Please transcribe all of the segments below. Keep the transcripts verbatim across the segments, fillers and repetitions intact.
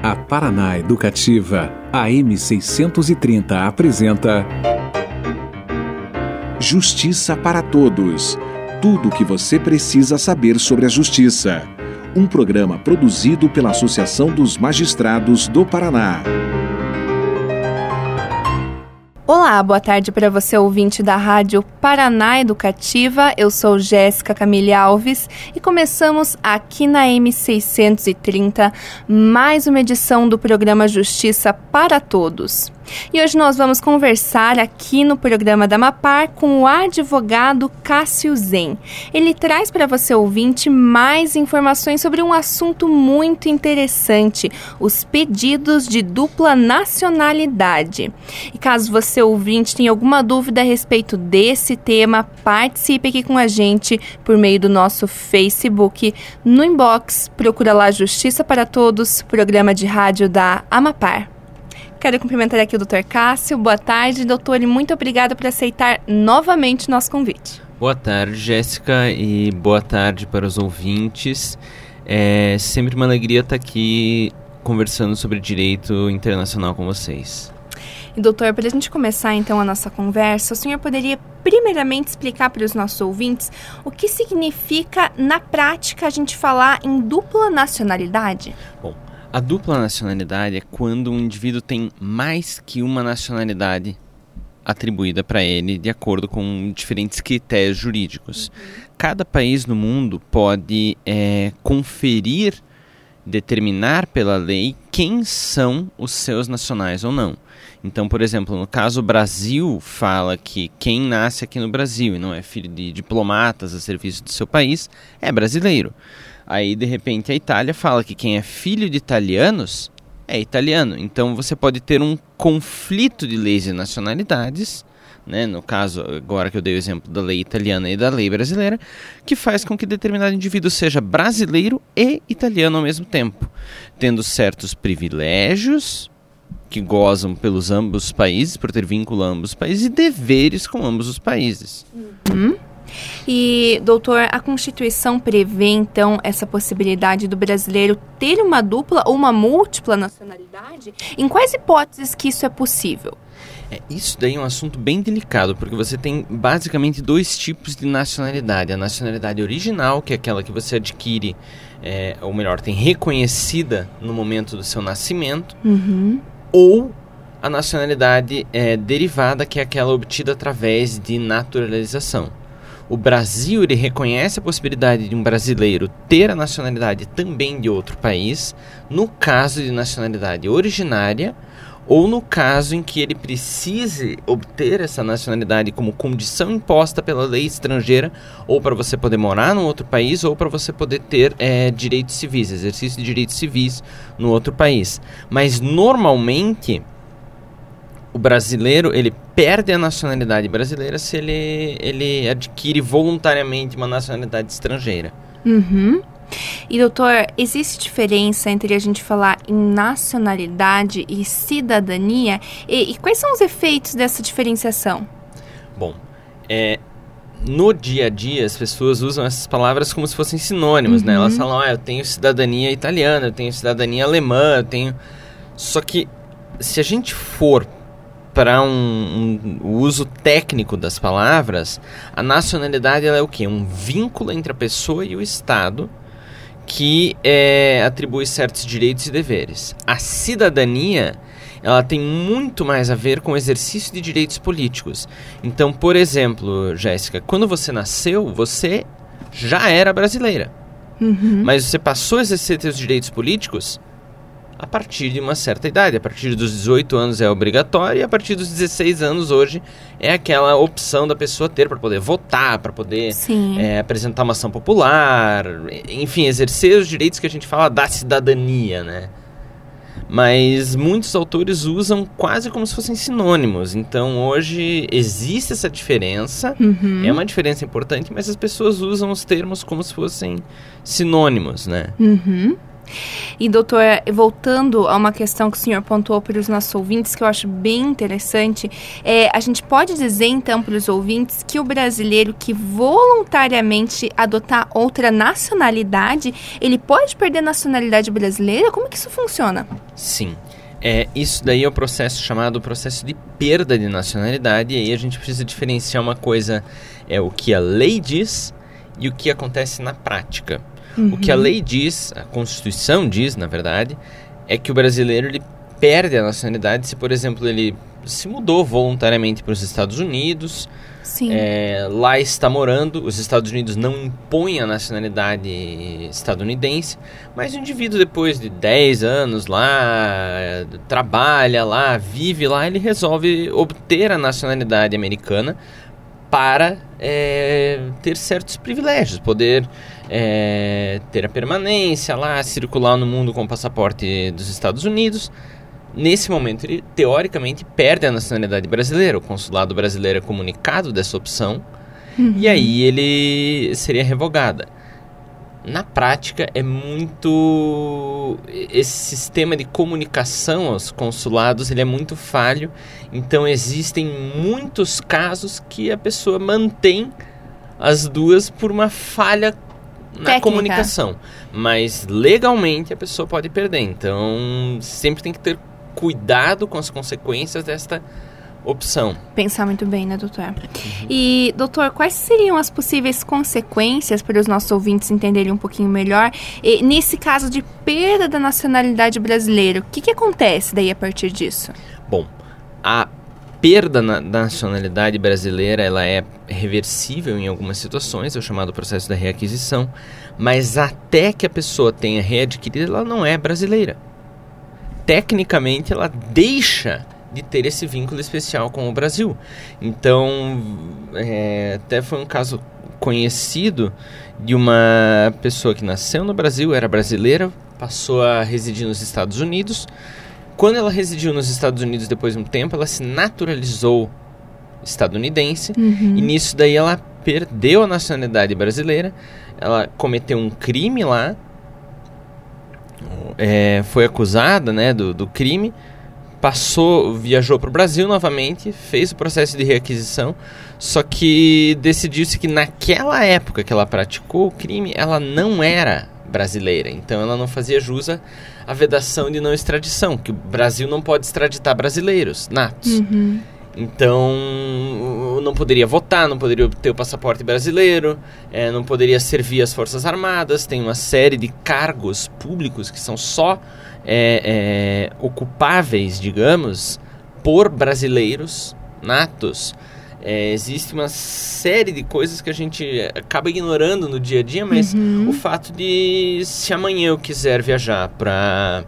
A Paraná Educativa, A M seiscentos e trinta apresenta Justiça para Todos. Tudo o que você precisa saber sobre a justiça. Um programa produzido pela Associação dos Magistrados do Paraná. Olá, boa tarde para você, ouvinte da Rádio Paraná Educativa. Eu sou Jéssica Camille Alves e começamos aqui na M seiscentos e trinta mais uma edição do programa Justiça para Todos. E hoje nós vamos conversar aqui no programa da Amapar com o advogado Cássio Zen. Ele traz para você, ouvinte, mais informações sobre um assunto muito interessante, os pedidos de dupla nacionalidade. E caso você, ouvinte, tenha alguma dúvida a respeito desse tema, participe aqui com a gente por meio do nosso Facebook. No inbox, procura lá Justiça para Todos, programa de rádio da Amapar. Quero cumprimentar aqui o doutor Cássio. Boa tarde, doutor, e muito obrigada por aceitar novamente o nosso convite. Boa tarde, Jéssica, e boa tarde para os ouvintes. É sempre uma alegria estar aqui conversando sobre direito internacional com vocês. E, doutor, para a gente começar então a nossa conversa, o senhor poderia primeiramente explicar para os nossos ouvintes o que significa, na prática, a gente falar em dupla nacionalidade? Bom, a dupla nacionalidade é quando um indivíduo tem mais que uma nacionalidade atribuída para ele de acordo com diferentes critérios jurídicos. Uhum. Cada país no mundo pode é, conferir, determinar pela lei quem são os seus nacionais ou não. Então, por exemplo, no caso o Brasil fala que quem nasce aqui no Brasil e não é filho de diplomatas a serviço do seu país é brasileiro. Aí, de repente, a Itália fala que quem é filho de italianos é italiano. Então, você pode ter um conflito de leis e nacionalidades, né? No caso, agora que eu dei o exemplo da lei italiana e da lei brasileira, que faz com que determinado indivíduo seja brasileiro e italiano ao mesmo tempo, tendo certos privilégios que gozam pelos ambos os países, por ter vínculo a ambos os países, e deveres com ambos os países. Uhum. E, doutor, a Constituição prevê, então, essa possibilidade do brasileiro ter uma dupla ou uma múltipla nacionalidade? Em quais hipóteses que isso é possível? É, isso daí é um assunto bem delicado, porque você tem basicamente dois tipos de nacionalidade. A nacionalidade original, que é aquela que você adquire, é, ou melhor, tem reconhecida no momento do seu nascimento, uhum. ou a nacionalidade é, derivada, que é aquela obtida através de naturalização. O Brasil, ele reconhece a possibilidade de um brasileiro ter a nacionalidade também de outro país, no caso de nacionalidade originária, ou no caso em que ele precise obter essa nacionalidade como condição imposta pela lei estrangeira, ou para você poder morar num outro país, ou para você poder ter é, direitos civis, exercício de direitos civis no outro país. Mas, normalmente, o brasileiro, ele perde a nacionalidade brasileira se ele, ele adquire voluntariamente uma nacionalidade estrangeira. Uhum. E, doutor, existe diferença entre a gente falar em nacionalidade e cidadania? E, e quais são os efeitos dessa diferenciação? Bom, é, no dia a dia as pessoas usam essas palavras como se fossem sinônimos, uhum. né? Elas falam, ah, eu tenho cidadania italiana, eu tenho cidadania alemã, eu tenho... Só que, se a gente for para um, um, o uso técnico das palavras, a nacionalidade ela é o quê? Um vínculo entre a pessoa e o Estado que é, atribui certos direitos e deveres. A cidadania, ela tem muito mais a ver com o exercício de direitos políticos. Então, por exemplo, Jéssica, quando você nasceu, você já era brasileira. Uhum. Mas você passou a exercer seus direitos políticos a partir de uma certa idade. A partir dos dezoito anos é obrigatório e a partir dos dezesseis anos hoje é aquela opção da pessoa ter para poder votar, para poder é, apresentar uma ação popular, enfim, exercer os direitos que a gente fala da cidadania, né? Mas muitos autores usam quase como se fossem sinônimos. Então hoje existe essa diferença, uhum. é uma diferença importante, mas as pessoas usam os termos como se fossem sinônimos, né? Uhum. E, doutor, voltando a uma questão que o senhor pontuou para os nossos ouvintes, que eu acho bem interessante, é, a gente pode dizer, então, para os ouvintes, que o brasileiro que voluntariamente adotar outra nacionalidade, ele pode perder a nacionalidade brasileira? Como que isso funciona? Sim. É, isso daí é o processo chamado processo de perda de nacionalidade, e aí a gente precisa diferenciar uma coisa, é o que a lei diz e o que acontece na prática. Uhum. O que a lei diz, a Constituição diz, na verdade, é que o brasileiro ele perde a nacionalidade se, por exemplo, ele se mudou voluntariamente para os Estados Unidos, é, lá está morando, os Estados Unidos não impõem a nacionalidade estadunidense, mas o indivíduo depois de dez anos lá, trabalha lá, vive lá, ele resolve obter a nacionalidade americana para é, ter certos privilégios, poder é, ter a permanência lá, circular no mundo com o passaporte dos Estados Unidos. Nesse momento, ele, teoricamente, perde a nacionalidade brasileira. O consulado brasileiro é comunicado dessa opção, uhum. e aí ele seria revogada. Na prática, é muito... Esse sistema de comunicação aos consulados, ele é muito falho. Então, existem muitos casos que a pessoa mantém as duas por uma falha na Técnica. comunicação. Mas, legalmente, a pessoa pode perder. Então, sempre tem que ter cuidado com as consequências desta opção. Pensar muito bem, né, doutor? Uhum. E, doutor, quais seriam as possíveis consequências para os nossos ouvintes entenderem um pouquinho melhor? E, nesse caso de perda da nacionalidade brasileira, o que, que acontece daí a partir disso? Bom, a perda na, da nacionalidade brasileira, ela é reversível em algumas situações, é o chamado processo da reaquisição, mas até que a pessoa tenha readquirido, ela não é brasileira. Tecnicamente, ela deixa de ter esse vínculo especial com o Brasil. Então, é, até foi um caso conhecido de uma pessoa que nasceu no Brasil, era brasileira, passou a residir nos Estados Unidos. Quando ela residiu nos Estados Unidos, depois de um tempo, ela se naturalizou estadunidense, uhum. e nisso daí ela perdeu a nacionalidade brasileira, ela cometeu um crime lá, É, foi acusada, né, do, do crime, passou, viajou para o Brasil novamente, fez o processo de reaquisição, só que decidiu-se que naquela época que ela praticou o crime, ela não era brasileira, então ela não fazia jus à vedação de não extradição, que o Brasil não pode extraditar brasileiros natos. Uhum. Então, não poderia votar, não poderia obter o passaporte brasileiro, é, não poderia servir as Forças Armadas, tem uma série de cargos públicos que são só é, é, ocupáveis, digamos, por brasileiros natos. É, existe uma série de coisas que a gente acaba ignorando no dia a dia, mas uhum. o fato de, se amanhã eu quiser viajar para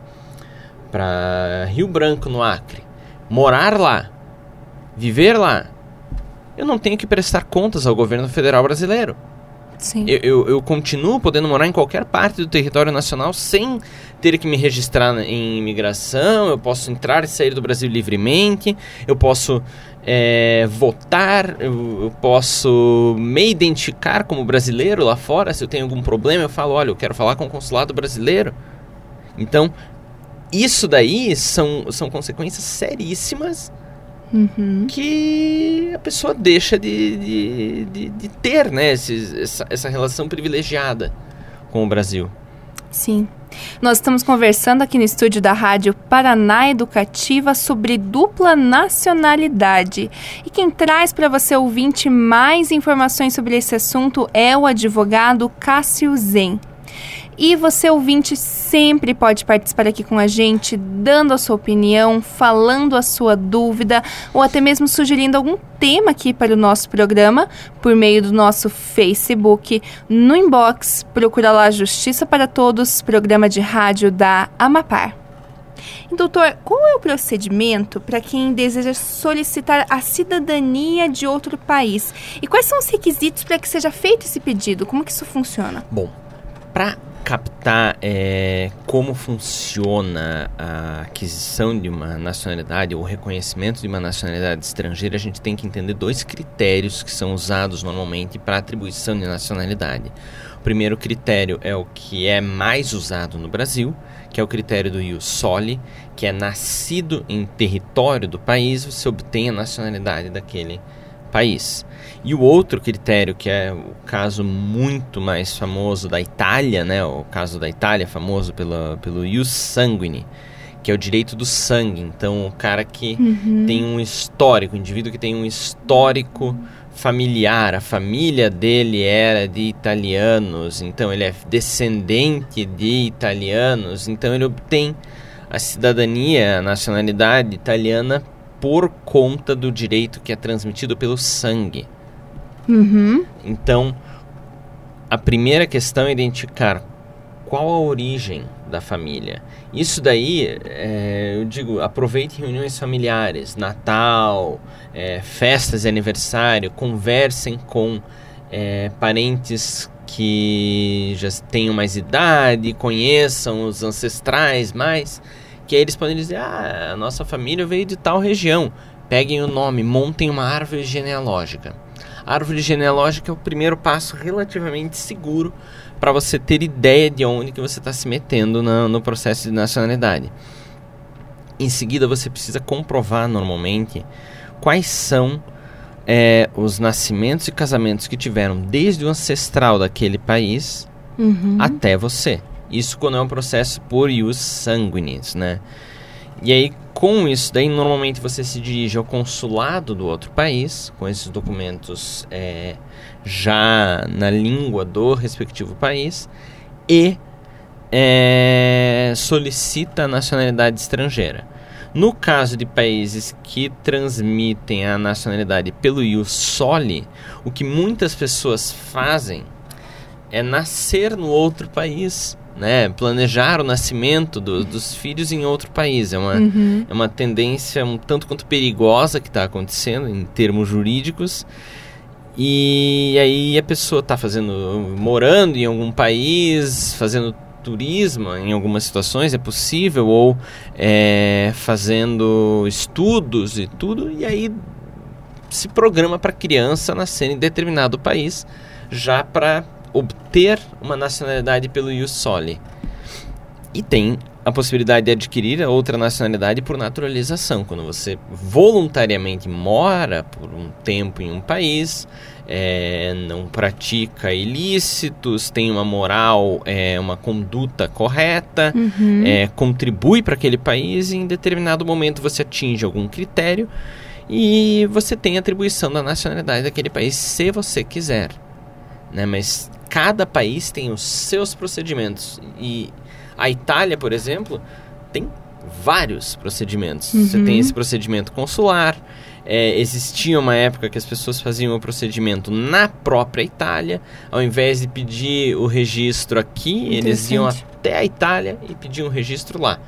para Rio Branco, no Acre, morar lá, viver lá, eu não tenho que prestar contas ao governo federal brasileiro. Sim. Eu, eu, eu continuo podendo morar em qualquer parte do território nacional sem ter que me registrar em imigração, eu posso entrar e sair do Brasil livremente, eu posso é, votar, eu, eu posso me identificar como brasileiro lá fora. Se eu tenho algum problema, eu falo, olha, eu quero falar com o consulado brasileiro. Então, isso daí são, são consequências seríssimas, uhum. que a pessoa deixa de, de, de, de ter, né, esse, essa, essa relação privilegiada com o Brasil. Sim. Nós estamos conversando aqui no estúdio da Rádio Paraná Educativa sobre dupla nacionalidade. E quem traz para você, ouvinte, mais informações sobre esse assunto é o advogado Cássio Zen. E você, ouvinte, sempre pode participar aqui com a gente, dando a sua opinião, falando a sua dúvida, ou até mesmo sugerindo algum tema aqui para o nosso programa, por meio do nosso Facebook, no inbox, procura lá Justiça para Todos, programa de rádio da Amapar. E, doutor, qual é o procedimento para quem deseja solicitar a cidadania de outro país? E quais são os requisitos para que seja feito esse pedido? Como que isso funciona? Bom, para captar é, como funciona a aquisição de uma nacionalidade ou o reconhecimento de uma nacionalidade estrangeira, a gente tem que entender dois critérios que são usados normalmente para atribuição de nacionalidade. O primeiro critério é o que é mais usado no Brasil, que é o critério do ius soli, que é nascido em território do país, você obtém a nacionalidade daquele país. E o outro critério, que é o caso muito mais famoso da Itália, né, o caso da Itália, famoso pela, pelo ius sanguine, que é o direito do sangue. Então, o cara que uhum. tem um histórico, o indivíduo que tem um histórico familiar, a família dele era de italianos, então ele é descendente de italianos, então ele obtém a cidadania, a nacionalidade italiana por conta do direito que é transmitido pelo sangue. Uhum. Então, a primeira questão é identificar qual a origem da família. Isso daí, é, eu digo, aproveite reuniões familiares, Natal, é, festas de aniversário, conversem com é, parentes que já tenham mais idade, conheçam os ancestrais mais, que aí eles podem dizer, ah, a nossa família veio de tal região. Peguem o nome, montem uma árvore genealógica. A árvore genealógica é o primeiro passo relativamente seguro para você ter ideia de onde que você está se metendo no, no processo de nacionalidade. Em seguida, você precisa comprovar normalmente quais são é, os nascimentos e casamentos que tiveram desde o ancestral daquele país uhum. até você. Isso quando é um processo por ius sanguinis, né? E aí, com isso daí, normalmente você se dirige ao consulado do outro país, com esses documentos é, já na língua do respectivo país, e é, solicita a nacionalidade estrangeira. No caso de países que transmitem a nacionalidade pelo ius soli, o que muitas pessoas fazem é nascer no outro país, né, planejar o nascimento do, dos filhos em outro país. É uma, uhum. é uma tendência um tanto quanto perigosa que está acontecendo em termos jurídicos. E aí a pessoa está fazendo, morando em algum país, fazendo turismo em algumas situações, é possível, ou é, fazendo estudos e tudo, e aí se programa para a criança nascer em determinado país, já para obter uma nacionalidade pelo ius soli. E tem a possibilidade de adquirir a outra nacionalidade por naturalização, quando você voluntariamente mora por um tempo em um país, é, não pratica ilícitos, tem uma moral, é, uma conduta correta, uhum. é, contribui para aquele país, e em determinado momento você atinge algum critério e você tem atribuição da nacionalidade daquele país, se você quiser, né? Mas cada país tem os seus procedimentos, e a Itália, por exemplo, tem vários procedimentos. Uhum. Você tem esse procedimento consular, é, existia uma época que as pessoas faziam o procedimento na própria Itália, ao invés de pedir o registro aqui, eles iam até a Itália e pediam o registro lá.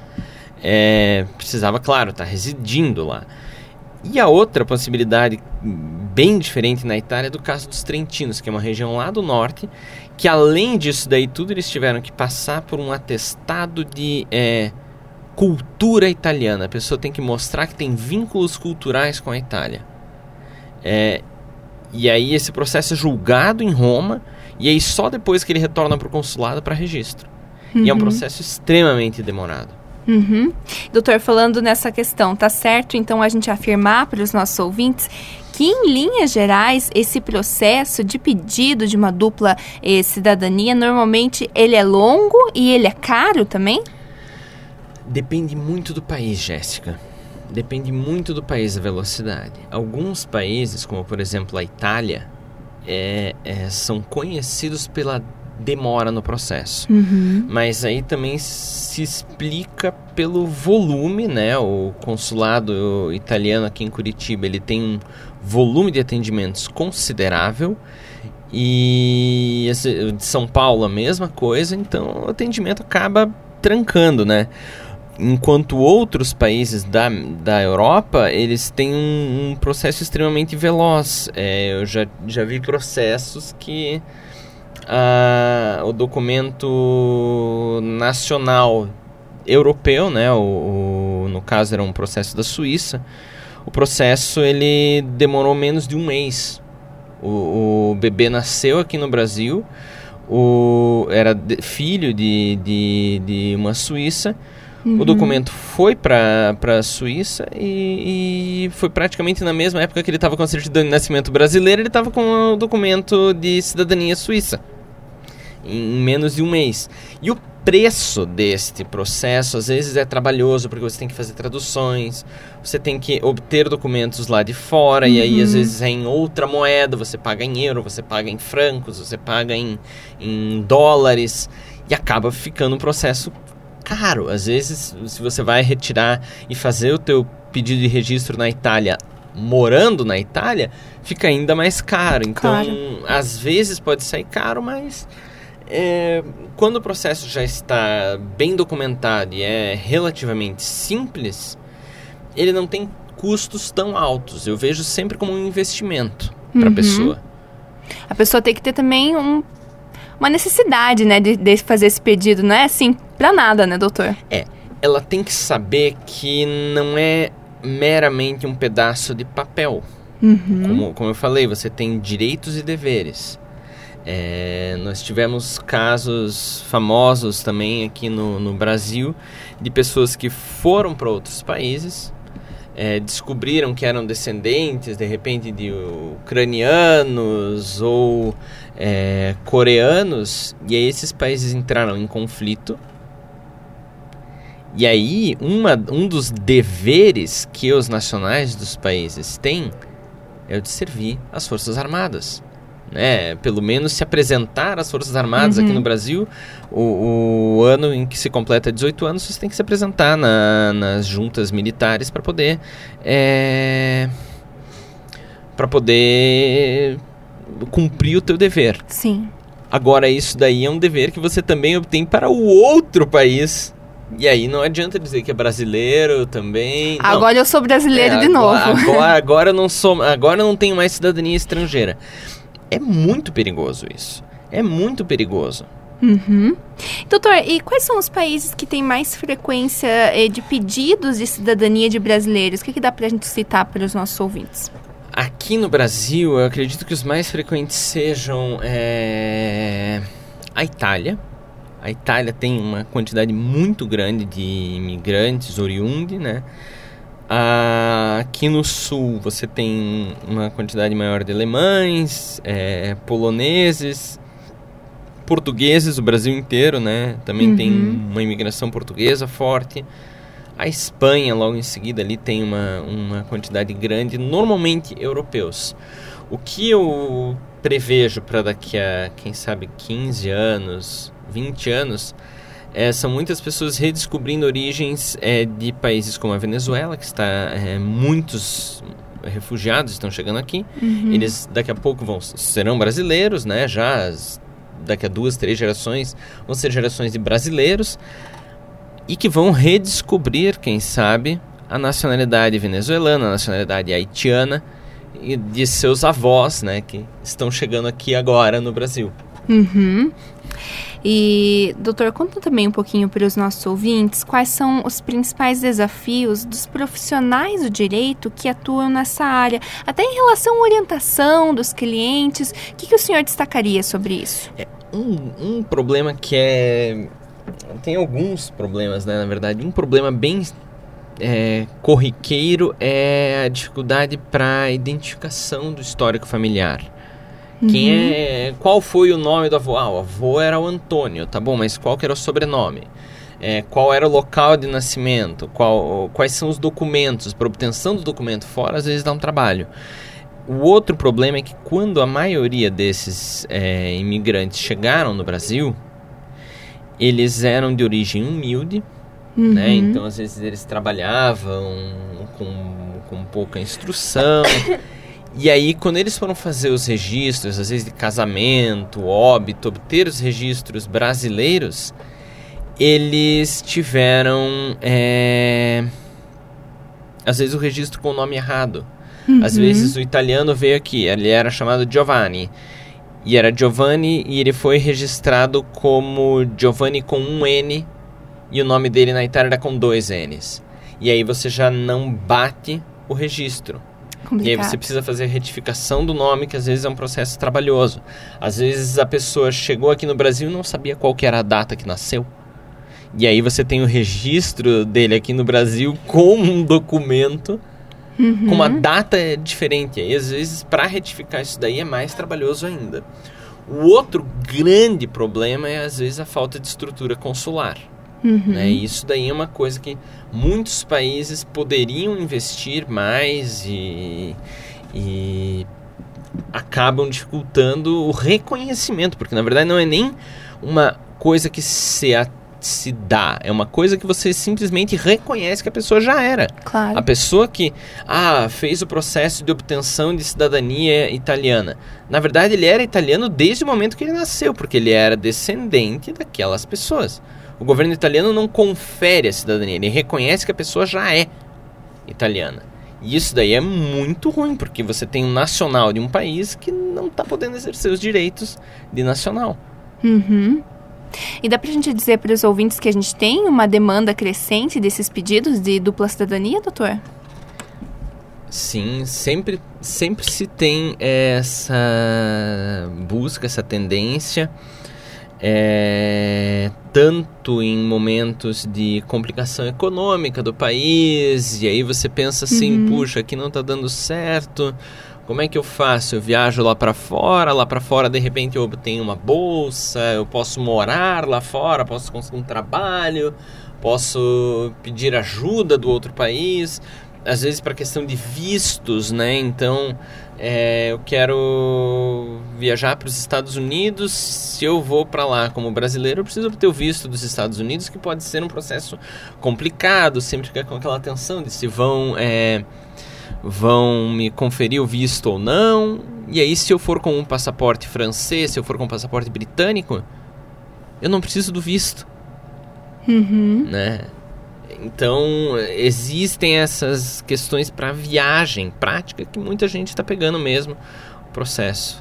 É, precisava, claro, estar residindo lá. E a outra possibilidade bem diferente na Itália é do caso dos trentinos, que é uma região lá do norte, que além disso daí tudo, eles tiveram que passar por um atestado de é, cultura italiana. A pessoa tem que mostrar que tem vínculos culturais com a Itália. É, e aí esse processo é julgado em Roma, e aí só depois que ele retorna para o consulado para registro. Uhum. E é um processo extremamente demorado. Uhum. Doutor, falando nessa questão, tá certo então a gente afirmar para os nossos ouvintes que, em linhas gerais, esse processo de pedido de uma dupla eh, cidadania, normalmente ele é longo e ele é caro também? Depende muito do país, Jéssica. Depende muito do país, a velocidade. Alguns países, como por exemplo a Itália, é, é, são conhecidos pela demora no processo. Uhum. Mas aí também se explica pelo volume, né? O consulado italiano aqui em Curitiba, ele tem um volume de atendimentos considerável, e de São Paulo a mesma coisa, então o atendimento acaba trancando, né? Enquanto outros países da, da Europa, eles têm um, um processo extremamente veloz. É, eu já, já vi processos que Ah, o documento nacional europeu, né, o, o, no caso era um processo da Suíça, o processo ele demorou menos de um mês. O, o bebê nasceu aqui no Brasil, o, era de, filho de, de, de uma suíça. Uhum. O documento foi para a Suíça e, e foi praticamente na mesma época que ele estava com a certidão de nascimento brasileira, ele estava com o documento de cidadania suíça, em menos de um mês. E o preço deste processo, às vezes, é trabalhoso, porque você tem que fazer traduções, você tem que obter documentos lá de fora, uhum. e aí, às vezes, é em outra moeda, você paga em euro, você paga em francos, você paga em, em dólares, e acaba ficando um processo caro. Às vezes, se você vai retirar e fazer o teu pedido de registro na Itália, morando na Itália, fica ainda mais caro. Então, claro. Às vezes pode sair caro, mas é, quando o processo já está bem documentado e é relativamente simples, ele não tem custos tão altos. Eu vejo sempre como um investimento para a uhum. pessoa. A pessoa tem que ter também um uma necessidade, né, de, de fazer esse pedido. Não é assim pra nada, né, doutor? É, ela tem que saber que não é meramente um pedaço de papel. Uhum. Como, como eu falei, você tem direitos e deveres. É, nós tivemos casos famosos também aqui no, no Brasil de pessoas que foram para outros países, é, descobriram que eram descendentes, de repente, de ucranianos ou é, coreanos, e aí esses países entraram em conflito. E aí, uma, um dos deveres que os nacionais dos países têm é o de servir as Forças Armadas. Né? Pelo menos se apresentar às Forças Armadas. Uhum. Aqui no Brasil, o, o ano em que se completa dezoito anos, você tem que se apresentar na, nas juntas militares para poder é, para poder cumprir o teu dever. Sim. Agora, isso daí é um dever que você também obtém para o outro país. E aí não adianta dizer que é brasileiro também. Agora não. Eu sou brasileiro é, de agora, novo. Agora, agora, eu não sou, agora eu não tenho mais cidadania estrangeira. É muito perigoso isso. É muito perigoso. Uhum. Doutor, e quais são os países que têm mais frequência eh, de pedidos de cidadania de brasileiros? O que, que dá pra gente citar para os nossos ouvintes? Aqui no Brasil, eu acredito que os mais frequentes sejam é, a Itália. A Itália tem uma quantidade muito grande de imigrantes oriundos, né? Ah, aqui no sul você tem uma quantidade maior de alemães, é, poloneses, portugueses, o Brasil inteiro, né? Também uhum. tem uma imigração portuguesa forte. A Espanha, logo em seguida, ali tem uma, uma quantidade grande, normalmente europeus. O que eu prevejo para daqui a, quem sabe, quinze anos, vinte anos... É, são muitas pessoas redescobrindo origens é, de países como a Venezuela, que está é, muitos refugiados estão chegando aqui. Uhum. Eles daqui a pouco vão, serão brasileiros, né? Já as, daqui a duas, três gerações vão ser gerações de brasileiros e que vão redescobrir, quem sabe, a nacionalidade venezuelana, a nacionalidade haitiana e de seus avós, né? Que estão chegando aqui agora no Brasil. Uhum. E, doutor, conta também um pouquinho para os nossos ouvintes quais são os principais desafios dos profissionais do direito que atuam nessa área, até em relação à orientação dos clientes. O que, que o senhor destacaria sobre isso? É um, um problema que é... Tem alguns problemas, né, na verdade. Um problema bem é, corriqueiro é a dificuldade para a identificação do histórico familiar. Quem uhum. é, qual foi o nome do avô? Ah, o avô era o Antônio, tá bom, mas qual que era o sobrenome? É, qual era o local de nascimento? Qual, quais são os documentos? Para obtenção do documento fora, às vezes dá um trabalho. O outro problema é que quando a maioria desses é, imigrantes chegaram no Brasil, eles eram de origem humilde, uhum. né? Então às vezes eles trabalhavam com, com pouca instrução... E aí, quando eles foram fazer os registros, às vezes de casamento, óbito, obter os registros brasileiros, eles tiveram, é... às vezes, o registro com o nome errado. Uhum. Às vezes, o italiano veio aqui, ele era chamado Giovanni. E era Giovanni e ele foi registrado como Giovanni com um N e o nome dele na Itália era com dois N's. E aí você já não bate o registro. Complicado. E aí você precisa fazer a retificação do nome, que às vezes é um processo trabalhoso. Às vezes a pessoa chegou aqui no Brasil e não sabia qual que era a data que nasceu. E aí você tem o registro dele aqui no Brasil com um documento, uhum. com uma data diferente. E às vezes para retificar isso daí é mais trabalhoso ainda. O outro grande problema é às vezes a falta de estrutura consular. Uhum. Né? E isso daí é uma coisa que muitos países poderiam investir mais e, e acabam dificultando o reconhecimento, porque na verdade não é nem uma coisa que se, a, se dá, é uma coisa que você simplesmente reconhece que a pessoa já era. Claro. A pessoa que ah, fez o processo de obtenção de cidadania italiana, na verdade ele era italiano desde o momento que ele nasceu, porque ele era descendente daquelas pessoas. O governo italiano não confere a cidadania, ele reconhece que a pessoa já é italiana. E isso daí é muito ruim, porque você tem um nacional de um país que não está podendo exercer os direitos de nacional. Uhum. E dá pra gente dizer para os ouvintes que a gente tem uma demanda crescente desses pedidos de dupla cidadania, doutor? Sim, sempre, sempre se tem essa busca, essa tendência. É, tanto em momentos de complicação econômica do país, e aí você pensa assim, uhum. puxa, aqui não está dando certo, como é que eu faço? Eu viajo lá para fora, lá para fora de repente eu obtenho uma bolsa, eu posso morar lá fora, posso conseguir um trabalho, posso pedir ajuda do outro país, às vezes para questão de vistos, né? Então é, eu quero viajar para os Estados Unidos. Se eu vou para lá como brasileiro, eu preciso obter o visto dos Estados Unidos, que pode ser um processo complicado, sempre fica com aquela tensão de se vão, é, vão me conferir o visto ou não. E aí se eu for com um passaporte francês, se eu for com um passaporte britânico, eu não preciso do visto. Uhum. Né? Então, existem essas questões para viagem prática que muita gente está pegando mesmo o processo.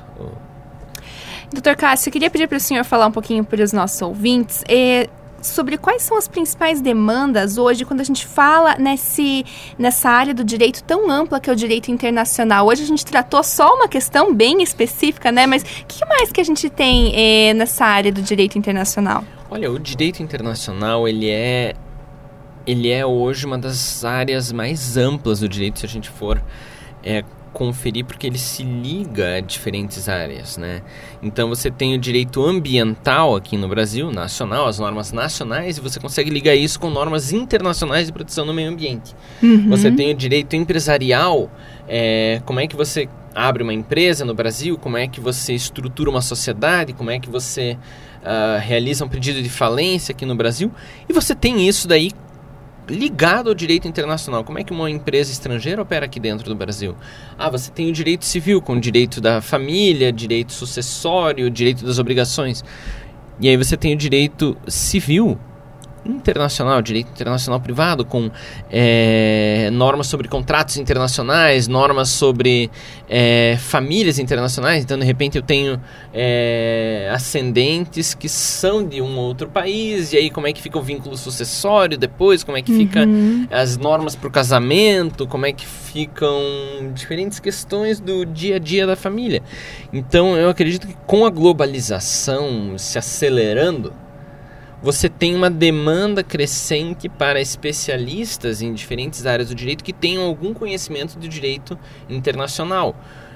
doutor Cássio, eu queria pedir para o senhor falar um pouquinho para os nossos ouvintes é, sobre quais são as principais demandas hoje quando a gente fala nesse, nessa área do direito tão ampla que é o direito internacional. Hoje a gente tratou só uma questão bem específica, né? Mas o que mais que a gente tem é, nessa área do direito internacional? Olha, o direito internacional, ele é... ele é hoje uma das áreas mais amplas do direito, se a gente for é, conferir, porque ele se liga a diferentes áreas, né? Então você tem o direito ambiental aqui no Brasil, nacional, as normas nacionais, e você consegue ligar isso com normas internacionais de proteção do meio ambiente. Uhum. Você tem o direito empresarial, é, como é que você abre uma empresa no Brasil, como é que você estrutura uma sociedade, como é que você uh, realiza um pedido de falência aqui no Brasil, e você tem isso daí ligado ao direito internacional. Como é que uma empresa estrangeira opera aqui dentro do Brasil? Ah, você tem o direito civil, com o direito da família, direito sucessório, direito das obrigações. E aí você tem o direito civil internacional, direito internacional privado, com é, normas sobre contratos internacionais, normas sobre é, famílias internacionais. Então, de repente, eu tenho é, ascendentes que são de um outro país, e aí como é que fica o vínculo sucessório depois, como é que uhum. fica as normas para o casamento, como é que ficam diferentes questões do dia a dia da família. Então, eu acredito que com a globalização se acelerando, você tem uma demanda crescente para especialistas em diferentes áreas do direito que tenham algum conhecimento do direito internacional.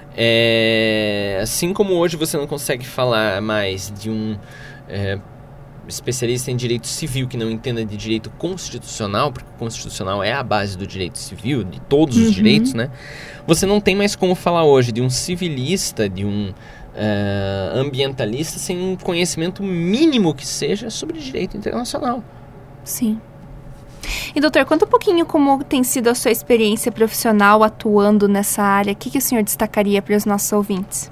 É, assim como hoje você não consegue falar mais de um é, especialista em direito civil que não entenda de direito constitucional, porque o constitucional é a base do direito civil, de todos os uhum. direitos, né? Você não tem mais como falar hoje de um civilista, de um Uh, ambientalista sem um conhecimento mínimo que seja sobre direito internacional. Sim. E doutor, conta um pouquinho como tem sido a sua experiência profissional atuando nessa área. O que, que o senhor destacaria para os nossos ouvintes?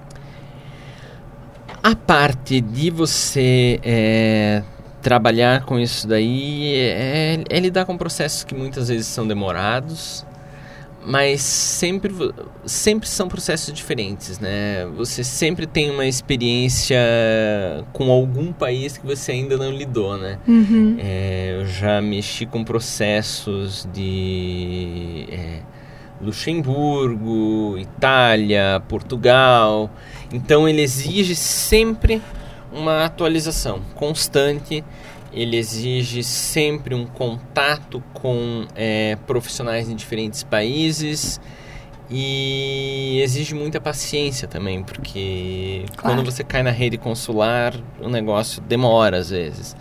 A parte de você é, trabalhar com isso daí é, é lidar com processos que muitas vezes são demorados, mas sempre, sempre são processos diferentes, né? Você sempre tem uma experiência com algum país que você ainda não lidou, né? Uhum. É, eu já mexi com processos de é, Luxemburgo, Itália, Portugal. Então ele exige sempre uma atualização constante, ele exige sempre um contato com é, profissionais em diferentes países e exige muita paciência também, porque claro, quando você cai na rede consular o negócio demora às vezes.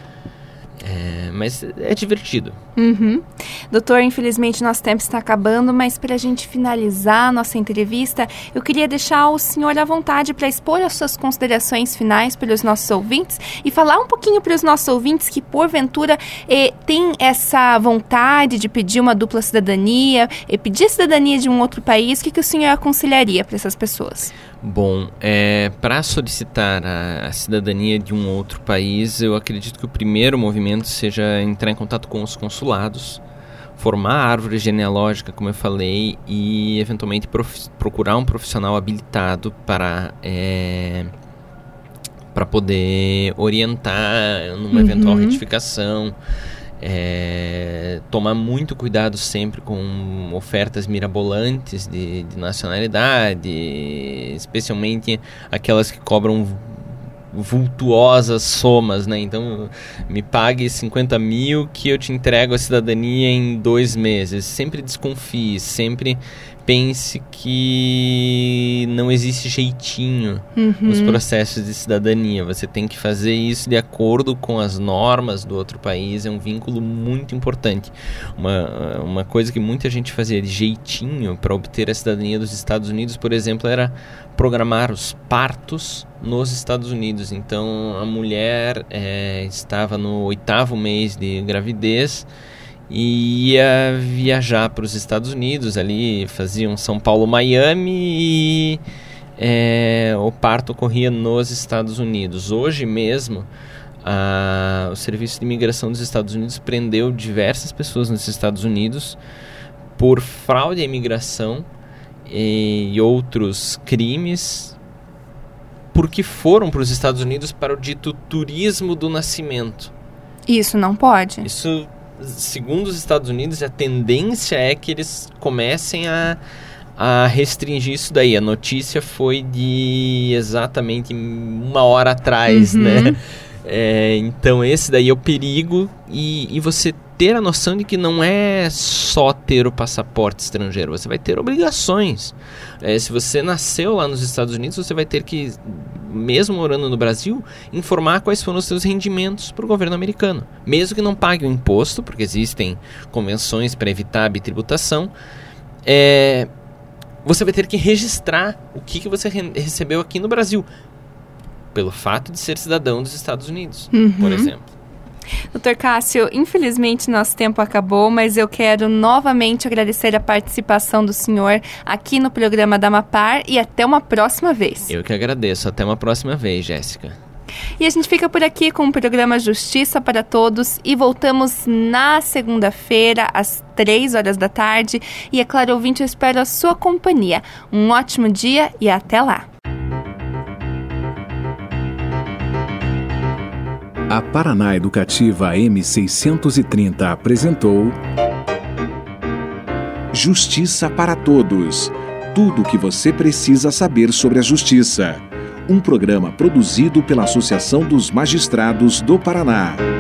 É, mas é divertido. Uhum. Doutor, infelizmente nosso tempo está acabando, mas para a gente finalizar a nossa entrevista, eu queria deixar o senhor à vontade para expor as suas considerações finais para os nossos ouvintes e falar um pouquinho para os nossos ouvintes que, porventura, eh, tem essa vontade de pedir uma dupla cidadania, e pedir a cidadania de um outro país. O que, que o senhor aconselharia para essas pessoas? Bom, é, para solicitar a, a cidadania de um outro país, eu acredito que o primeiro movimento seja entrar em contato com os consulados, formar a árvore genealógica, como eu falei, e eventualmente prof, procurar um profissional habilitado para, é, para poder orientar numa uhum. eventual retificação. É, tomar muito cuidado sempre com ofertas mirabolantes de, de nacionalidade, especialmente aquelas que cobram vultuosas somas, né? Então, me pague cinquenta mil que eu te entrego a cidadania em dois meses. Sempre desconfie, sempre pense que não existe jeitinho uhum. nos processos de cidadania. Você tem que fazer isso de acordo com as normas do outro país. É um vínculo muito importante. Uma, uma coisa que muita gente fazia de jeitinho para obter a cidadania dos Estados Unidos, por exemplo, era programar os partos nos Estados Unidos. Então, a mulher é, estava no oitavo mês de gravidez e ia viajar para os Estados Unidos, ali faziam São Paulo, Miami, e é, o parto ocorria nos Estados Unidos. Hoje mesmo, a, o Serviço de Imigração dos Estados Unidos prendeu diversas pessoas nos Estados Unidos por fraude à imigração e, e outros crimes, porque foram para os Estados Unidos para o dito turismo do nascimento. Isso não pode? Isso, segundo os Estados Unidos, a tendência é que eles comecem a, a restringir isso daí. A notícia foi de exatamente uma hora atrás, uhum. né? É, então esse daí é o perigo, e, e você ter a noção de que não é só ter o passaporte estrangeiro, você vai ter obrigações. É, se você nasceu lá nos Estados Unidos, você vai ter que, mesmo morando no Brasil, informar quais foram os seus rendimentos para o governo americano. Mesmo que não pague o imposto, porque existem convenções para evitar a bitributação, é, você vai ter que registrar o que, que você re- recebeu aqui no Brasil, pelo fato de ser cidadão dos Estados Unidos, uhum. por exemplo. doutor Cássio, infelizmente nosso tempo acabou, mas eu quero novamente agradecer a participação do senhor aqui no programa da Amapar e até uma próxima vez. Eu que agradeço. Até uma próxima vez, Jéssica. E a gente fica por aqui com o programa Justiça para Todos e voltamos na segunda-feira às três horas da tarde. E é claro, ouvinte, eu espero a sua companhia. Um ótimo dia e até lá. A Paraná Educativa M seiscentos e trinta apresentou Justiça para Todos. Tudo o que você precisa saber sobre a justiça. Um programa produzido pela Associação dos Magistrados do Paraná.